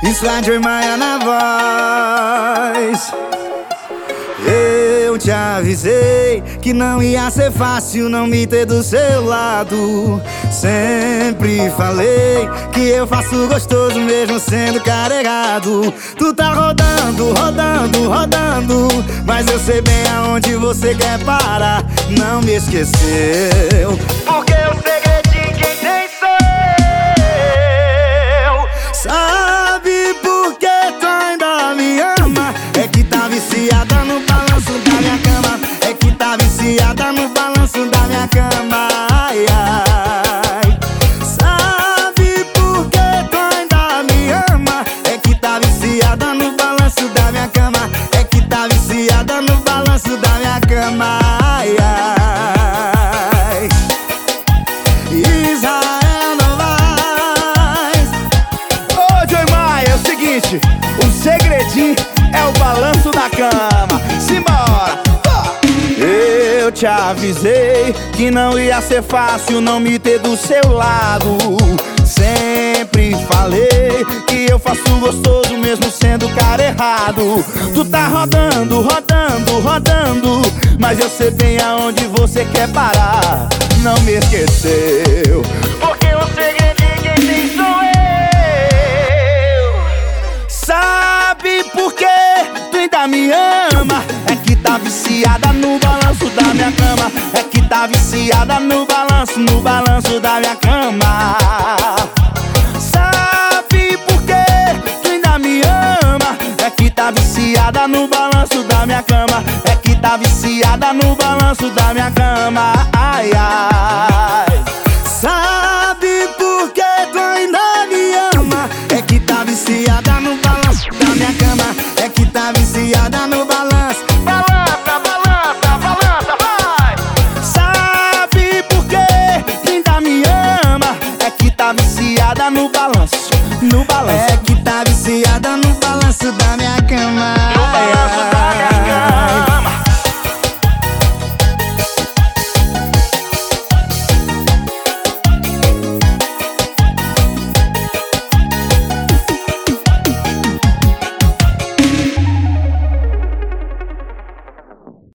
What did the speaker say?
Slide Maia na voz. Eu te avisei que não ia ser fácil não me ter do seu lado. Sempre falei que eu faço gostoso mesmo sendo carregado. Tu tá rodando, rodando, rodando, mas eu sei bem aonde você quer parar. Não me esqueceu, porque o segredinho quem tem sou eu. Sabe por que tu ainda me ama? É que tá viciada no balanço da minha cama. É que tá viciada no balanço da minha cama. Ai, ai. Sabe por que tu ainda me ama? É que tá viciada no balanço da minha cama. É que tá viciada no balanço da minha cama. Ai, ai. Israel Novaes. Ô, Joey Maia, é o seguinte, o segredinho é o balanço da cama. Simbora! Eu te avisei que não ia ser fácil não me ter do seu lado. Sempre falei que eu faço gostoso mesmo sendo cara errado. Tu tá rodando, rodando, rodando, mas eu sei bem aonde você quer parar. Não me esqueceu, porque o segredinho quem tem sou eu. Sabe por que tu ainda me ama? É que tá viciada no balanço da minha cama. É que tá viciada no balanço da minha cama. Sabe por que tu ainda me ama? É que tá viciada no balanço da minha cama. É que tá viciada no balanço da minha cama. Ai, ai.